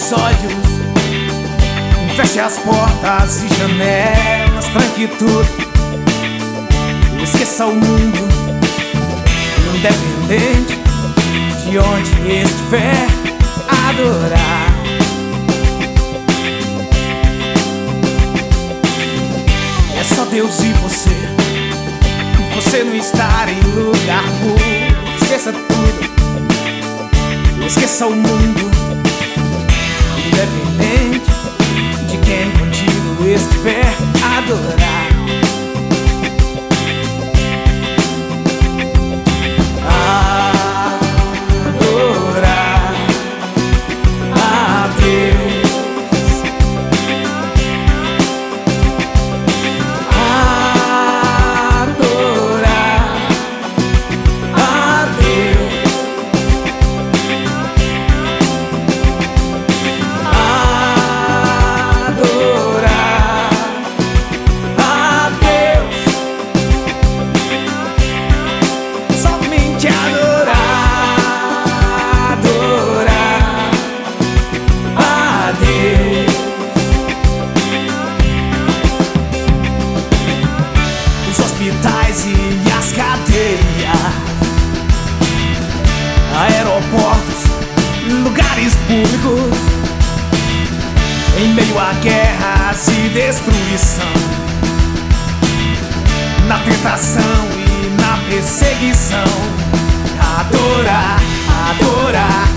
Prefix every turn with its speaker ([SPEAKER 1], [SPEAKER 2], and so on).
[SPEAKER 1] os olhos, feche as portas e janelas, tranque tudo, esqueça o mundo, independente de onde estiver, adorar. É só Deus e você não estar em lugar puro. Esqueça tudo, esqueça o mundo, independente de quem contigo estiver, adorar. Adorar a Deus, adorar a Deus, adorar a Deus, somente adorar, adorar a Deus. Os hospitais e as cadeias, aeroportos, lugares públicos, em meio a guerras e destruição, na tentação e na perseguição, adorar, adorar